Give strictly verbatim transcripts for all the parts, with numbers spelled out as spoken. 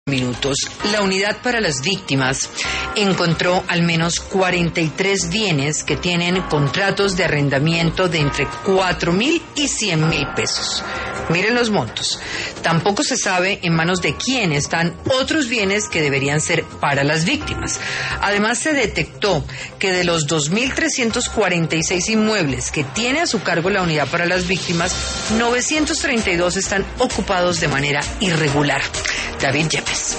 Minutos. La unidad para las víctimas encontró al menos cuarenta y tres bienes que tienen contratos de arrendamiento de entre cuatro mil y cien mil pesos. Miren los montos. Tampoco se sabe en manos de quién están otros bienes que deberían ser para las víctimas. Además, se detectó que de los dos mil trescientos cuarenta y seis inmuebles que tiene a su cargo la unidad para las víctimas, novecientos treinta y dos están ocupados de manera irregular. David Yepes.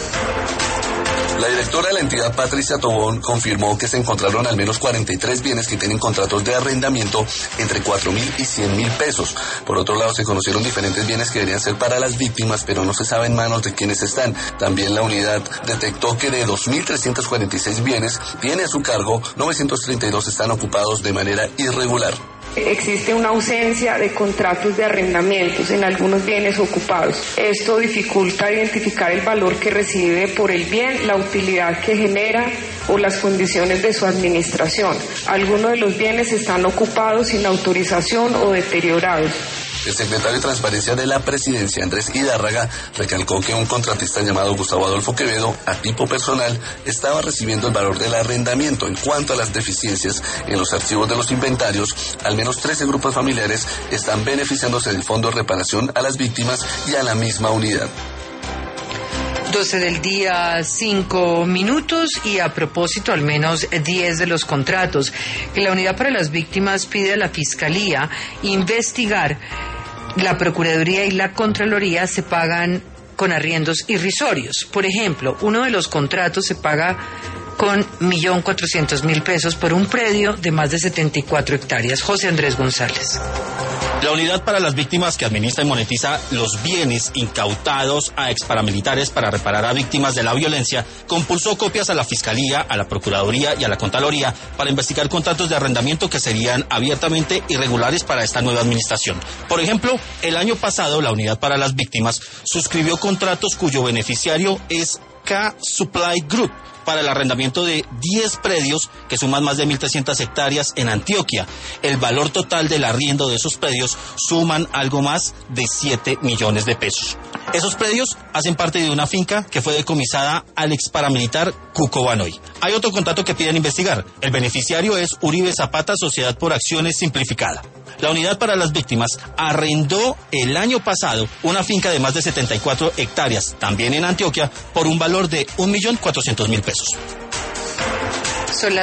La directora de la entidad, Patricia Tobón, confirmó que se encontraron al menos cuarenta y tres bienes que tienen contratos de arrendamiento entre cuatro mil y cien mil pesos. Por otro lado, se conocieron diferentes bienes que deberían ser para las víctimas, pero no se sabe en manos de quiénes están. También la unidad detectó que de dos mil trescientos cuarenta y seis bienes tiene a su cargo, novecientos treinta y dos están ocupados de manera irregular. Existe una ausencia de contratos de arrendamientos en algunos bienes ocupados. Esto dificulta identificar el valor que recibe por el bien, la utilidad que genera o las condiciones de su administración. Algunos de los bienes están ocupados sin autorización o deteriorados. El secretario de Transparencia de la Presidencia, Andrés Hidárraga, recalcó que un contratista llamado Gustavo Adolfo Quevedo, a tipo personal, estaba recibiendo el valor del arrendamiento. En cuanto a las deficiencias en los archivos de los inventarios, al menos trece grupos familiares están beneficiándose del Fondo de Reparación a las víctimas y a la misma unidad. doce del día, cinco minutos, y a propósito, al menos diez de los contratos que la Unidad para las Víctimas pide a la Fiscalía investigar, la Procuraduría y la Contraloría se pagan con arriendos irrisorios. Por ejemplo, uno de los contratos se paga con un millón cuatrocientos mil pesos por un predio de más de setenta y cuatro hectáreas. José Andrés González. La Unidad para las Víctimas, que administra y monetiza los bienes incautados a exparamilitares para reparar a víctimas de la violencia, compulsó copias a la Fiscalía, a la Procuraduría y a la Contraloría para investigar contratos de arrendamiento que serían abiertamente irregulares para esta nueva administración. Por ejemplo, el año pasado la Unidad para las Víctimas suscribió contratos cuyo beneficiario es K Supply Group para el arrendamiento de diez predios que suman más de mil trescientas hectáreas en Antioquia. El valor total del arriendo de esos predios suman algo más de siete millones de pesos. Esos predios hacen parte de una finca que fue decomisada al ex paramilitar Cuco Banoy. Hay otro contrato que piden investigar. El beneficiario es Uribe Zapata, Sociedad por Acciones Simplificada. La Unidad para las Víctimas arrendó el año pasado una finca de más de setenta y cuatro hectáreas, también en Antioquia, por un valor de un millón cuatrocientos mil pesos. Son las